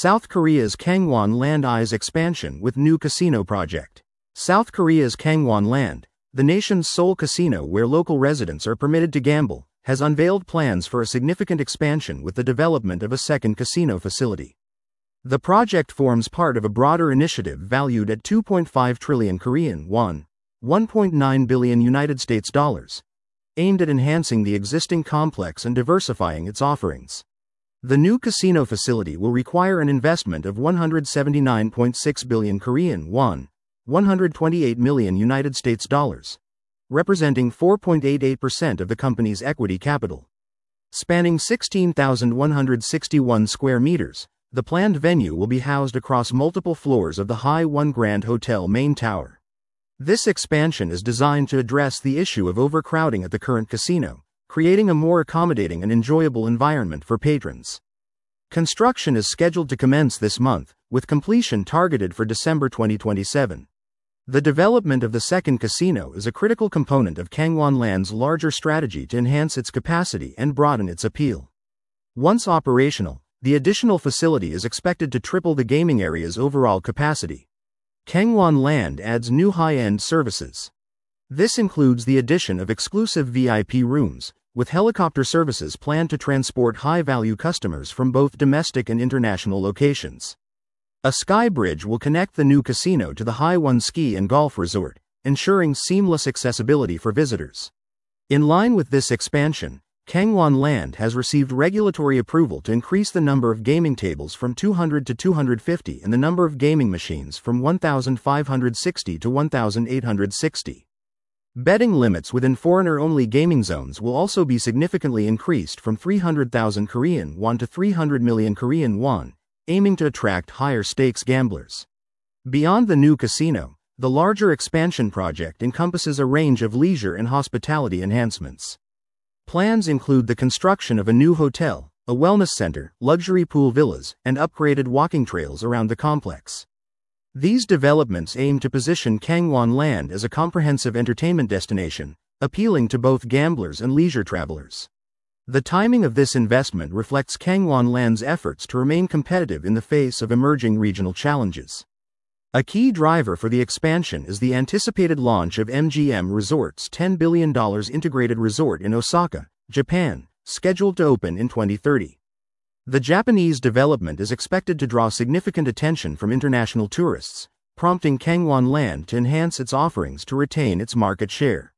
South Korea's Kangwon Land eyes expansion with new casino project. South Korea's Kangwon Land, the nation's sole casino where local residents are permitted to gamble, has unveiled plans for a significant expansion with the development of a second casino facility. The project forms part of a broader initiative valued at 2.5 trillion Korean won, $1.9 billion United States dollars, aimed at enhancing the existing complex and diversifying its offerings. The new casino facility will require an investment of 179.6 billion Korean won, $128 million United States dollars, representing 4.88% of the company's equity capital. Spanning 16,161 square meters, the planned venue will be housed across multiple floors of the High-One Grand Hotel main tower. This expansion is designed to address the issue of overcrowding at the current casino, creating a more accommodating and enjoyable environment for patrons. Construction is scheduled to commence this month, with completion targeted for December 2027. The development of the second casino is a critical component of Kangwon Land's larger strategy to enhance its capacity and broaden its appeal. Once operational, the additional facility is expected to triple the gaming area's overall capacity. Kangwon Land adds new high-end services. This includes the addition of exclusive VIP rooms, with helicopter services planned to transport high-value customers from both domestic and international locations. A sky bridge will connect the new casino to the High-One Ski and Golf Resort, ensuring seamless accessibility for visitors. In line with this expansion, Kangwon Land has received regulatory approval to increase the number of gaming tables from 200 to 250 and the number of gaming machines from 1,560 to 1,860. Betting limits within foreigner-only gaming zones will also be significantly increased from 300,000 Korean won to 300 million Korean won, aiming to attract higher-stakes gamblers. Beyond the new casino, the larger expansion project encompasses a range of leisure and hospitality enhancements. Plans include the construction of a new hotel, a wellness center, luxury pool villas, and upgraded walking trails around the complex. These developments aim to position Kangwon Land as a comprehensive entertainment destination, appealing to both gamblers and leisure travelers. The timing of this investment reflects Kangwon Land's efforts to remain competitive in the face of emerging regional challenges. A key driver for the expansion is the anticipated launch of MGM Resorts' $10 billion integrated resort in Osaka, Japan, scheduled to open in 2030. The Japanese development is expected to draw significant attention from international tourists, prompting Kangwon Land to enhance its offerings to retain its market share.